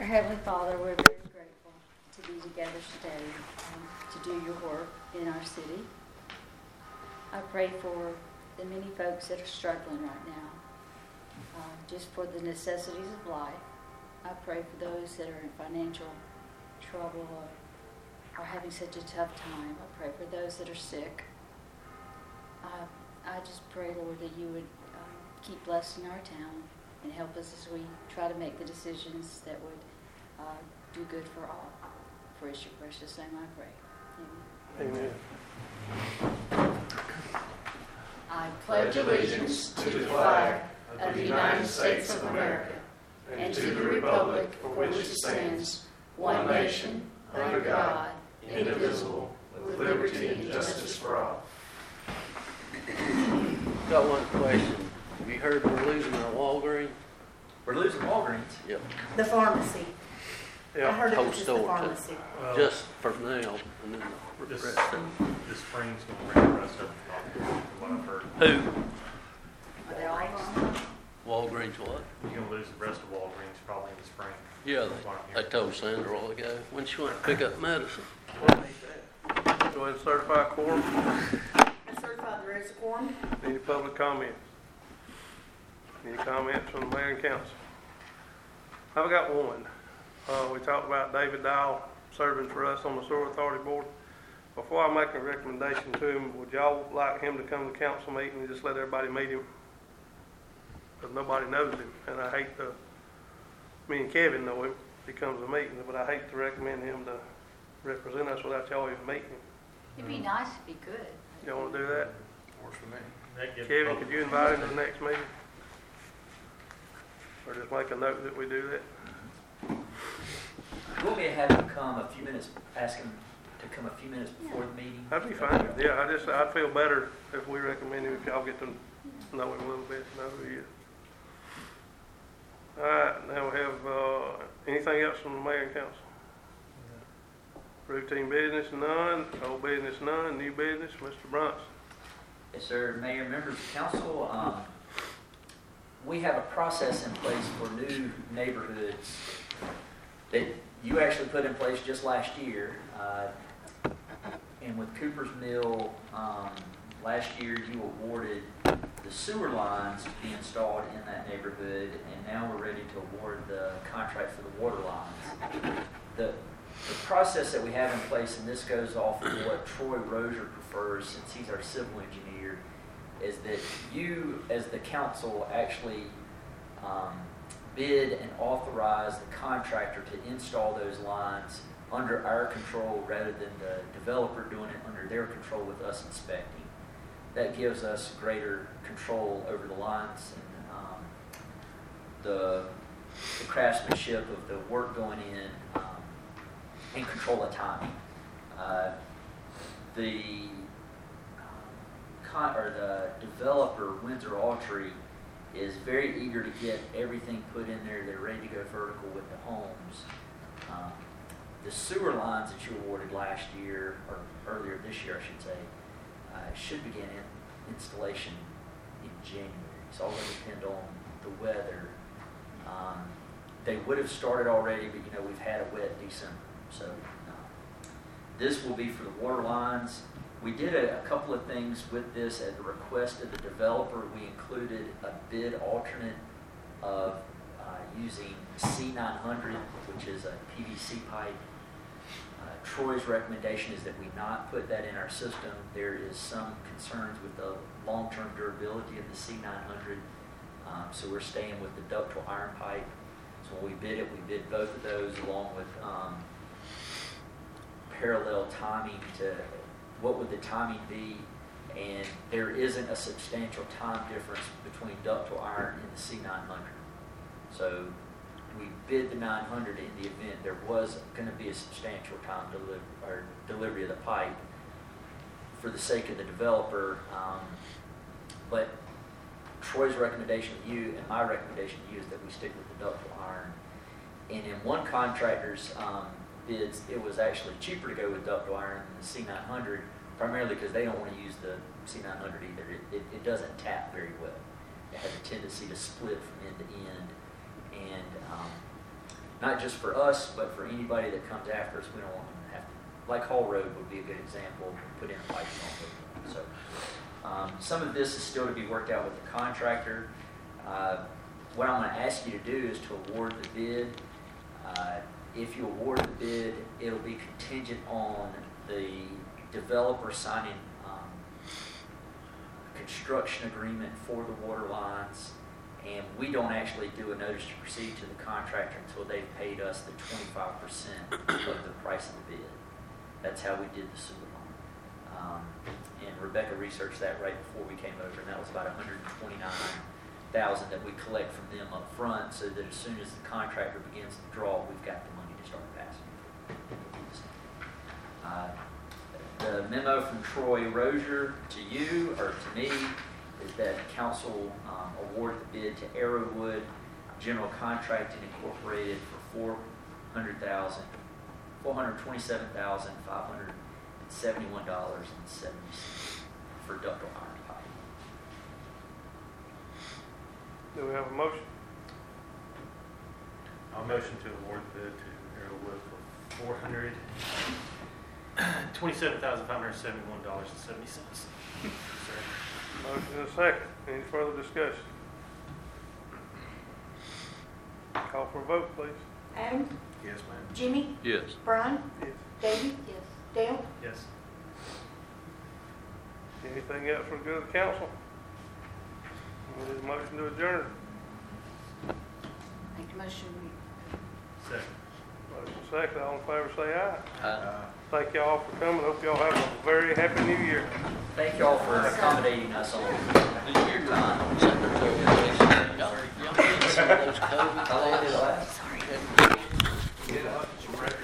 Our Heavenly Father, we're very grateful to be together today to do your work in our city. I pray for the many folks that are struggling right now, just for the necessities of life. I pray for those that are in financial trouble or are having such a tough time. I pray for those that are sick. I just pray, Lord, that you would keep blessing our town and help us as we try to make the decisions that would do good for all. For it's your precious name I pray. Amen. Amen. I pledge allegiance to the flag of the United States of America and to the republic for which it stands, one nation, under God, indivisible, with liberty and justice for all. Got one question. Have you heard we're losing our Walgreens? We're losing Walgreens? Yep. The pharmacy. Yeah. I heard it Whole was just the store, pharmacy. just for now, and then the This rest. spring's going to bring the rest of it, from what I've heard. Who? Are they all gone? Walgreens what? You're going to lose the rest of Walgreens probably in the spring. Yeah, That's what I'm they hearing. told Sandra a while ago when she went to pick up medicine. Go ahead and certify quorum. I certified there is a quorum. Any public comment? Any comments from the mayor and council? I've got one. We talked about David Dial serving for us on the sewer authority board. Before I make a recommendation to him, would y'all like him to come to the council meeting and just let everybody meet him? Because nobody knows him, and I hate to, me and Kevin know him, he comes to meetings, but I hate to recommend him to represent us without y'all even meeting him. It'd be nice if he could. Y'all want to do that? Works for me. That gives Kevin, public- could you invite him to the next meeting? Or just make a note that we do that? You want me to have him come a few minutes, ask him to come a few minutes before the meeting? That'd be fine. Yeah, I'd feel better if we recommend him, if y'all get to know him a little bit, know who he is. All right, now we have, anything else from the mayor and council? Routine business, none. Old business, none. New business, Mr. Bronson. Yes, sir. Mayor, members of council, we have a process in place for new neighborhoods that you actually put in place just last year. And with Cooper's Mill, last year you awarded the sewer lines to be installed in that neighborhood, and now we're ready to award the contract for the water lines. The process that we have in place, and this goes off of what Troy Rozier prefers since he's our civil engineer, is that you, as the council, actually bid and authorize the contractor to install those lines under our control rather than the developer doing it under their control with us inspecting. That gives us greater control over the lines and the craftsmanship of the work going in and control of timing. The developer, Windsor Autry, is very eager to get everything put in there. They're ready to go vertical with the homes. The sewer lines that you awarded last year, or earlier this year, I should say, should begin installation in January. It's all going to depend on the weather. They would have started already, but we've had a wet December, so this will be for the water lines. We did a couple of things with this at the request of the developer. We included a bid alternate of using C900, which is a PVC pipe. Troy's recommendation is that we not put that in our system. There is some concerns with the long-term durability of the C900, so we're staying with the ductile iron pipe. So when we bid both of those along with parallel timing to what would the timing be, and there isn't a substantial time difference between ductile iron and the C900. So we bid the 900 in the event there was going to be a substantial time delivery of the pipe for the sake of the developer. But Troy's recommendation to you and my recommendation to you is that we stick with the ductile iron. And in one contractor's bids, it was actually cheaper to go with ductile iron than the C900, primarily because they don't want to use the C900 either. It doesn't tap very well. It has a tendency to split from end to end. And not just for us, but for anybody that comes after us. We don't want them to have to, like Hall Road would be a good example, put in a pipe on it. So some of this is still to be worked out with the contractor. What I'm going to ask you to do is to award the bid. If you award the bid, it'll be contingent on the developer signing a construction agreement for the water lines, and we don't actually do a notice to proceed to the contractor until they've paid us the 25% of the price of the bid. That's how we did the sewer line. And Rebecca researched that right before we came over, and that was about $129,000 that we collect from them up front, so that as soon as the contractor begins to draw, we've got the money to start passing. The memo from Troy Rozier to you, or to me, is that council award the bid to Arrowwood General Contracting Incorporated for $427,571.70 for ductile iron pipe. Do we have a motion? I'll motion to award the bid to Arrowwood for $427,571.70. Motion and a second. Any further discussion? Call for a vote, please. Adam, Yes, ma'am. Jimmy, Yes. Brian, Yes. David, Yes. Dale. Yes. Anything else for the good of the council? We need a motion to adjourn. Make a motion. Second. Motion second. All in favor, say aye. Aye. Thank y'all for coming. Hope y'all have a very happy new year. Thank you all for accommodating us on your time. Y'all need some of those COVID How long did it last? Sorry. gloves.